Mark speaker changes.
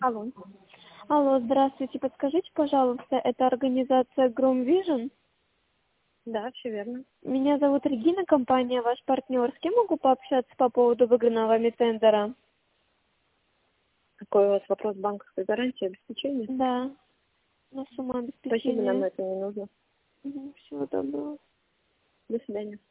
Speaker 1: Алло.
Speaker 2: Алло, здравствуйте. Подскажите, пожалуйста, это организация Groom Vision?
Speaker 1: Да, все верно.
Speaker 2: Меня зовут Регина, компания ваш партнер. С кем могу пообщаться по поводу выигранного вами тендера?
Speaker 1: Какой у вас вопрос банковской гарантии обеспечения?
Speaker 2: Да, на сумму
Speaker 1: Спасибо, нам
Speaker 2: обеспечения.
Speaker 1: это не нужно.
Speaker 2: Всего доброго.
Speaker 1: До свидания.